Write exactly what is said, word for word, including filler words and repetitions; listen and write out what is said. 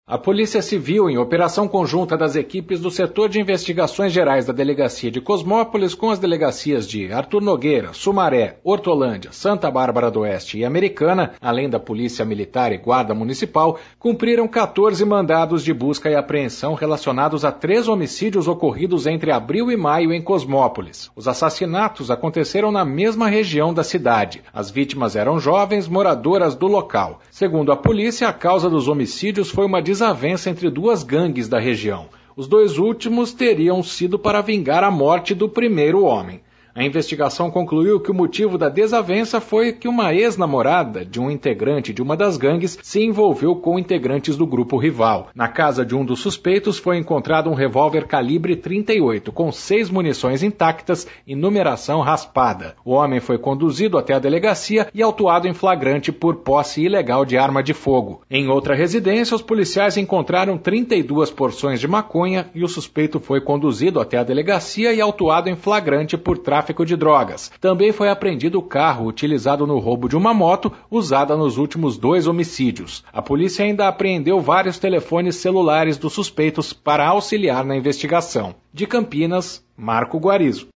A Polícia Civil, em operação conjunta das equipes do Setor de Investigações Gerais da Delegacia de Cosmópolis com as delegacias de Arthur Nogueira, Sumaré, Hortolândia, Santa Bárbara do Oeste e Americana, além da Polícia Militar e Guarda Municipal, cumpriram quatorze mandados de busca e apreensão relacionados a três homicídios ocorridos entre abril e maio em Cosmópolis. Os assassinatos aconteceram na mesma região da cidade. As vítimas eram jovens moradoras do local. Segundo a polícia, a causa dos homicídios foi uma desavença entre duas gangues da região. Os dois últimos teriam sido para vingar a morte do primeiro homem. A investigação concluiu que o motivo da desavença foi que uma ex-namorada de um integrante de uma das gangues se envolveu com integrantes do grupo rival. Na casa de um dos suspeitos foi encontrado um revólver calibre trinta e oito, com seis munições intactas e numeração raspada. O homem foi conduzido até a delegacia e autuado em flagrante por posse ilegal de arma de fogo. Em outra residência, os policiais encontraram trinta e duas porções de maconha e o suspeito foi conduzido até a delegacia e autuado em flagrante por tráfico tráfico de drogas. Também foi apreendido o carro utilizado no roubo de uma moto, usada nos últimos dois homicídios. A polícia ainda apreendeu vários telefones celulares dos suspeitos para auxiliar na investigação. De Campinas, Marco Guarizo.